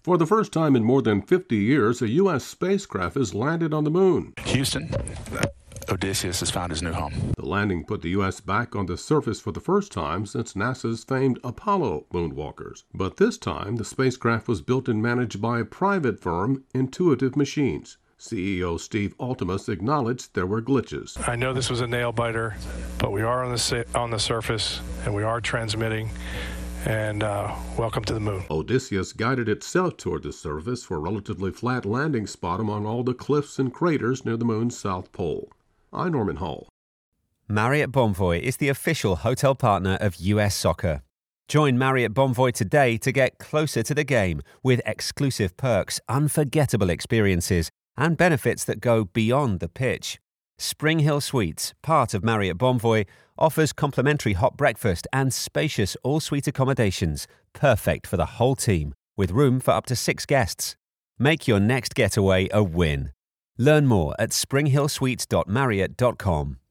For the first time in more than 50 years, a U.S. spacecraft has landed on the moon. Houston, Odysseus has found his new home. The landing put the U.S. back on the surface for the first time since NASA's famed Apollo moonwalkers. But this time, the spacecraft was built and managed by a private firm, Intuitive Machines. CEO Steve Altemus acknowledged there were glitches. I know this was a nail-biter, but we are on the surface, and we are transmitting. And welcome to the moon. Odysseus guided itself toward the surface for a relatively flat landing spot among all the cliffs and craters near the moon's south pole. I'm Norman Hall. Marriott Bonvoy is the official hotel partner of US Soccer. Join Marriott Bonvoy today to get closer to the game with exclusive perks, unforgettable experiences, and benefits that go beyond the pitch. Spring Hill Suites, part of Marriott Bonvoy, offers complimentary hot breakfast and spacious all-suite accommodations, perfect for the whole team, with room for up to 6 guests. Make your next getaway a win. Learn more at springhillsuites.marriott.com.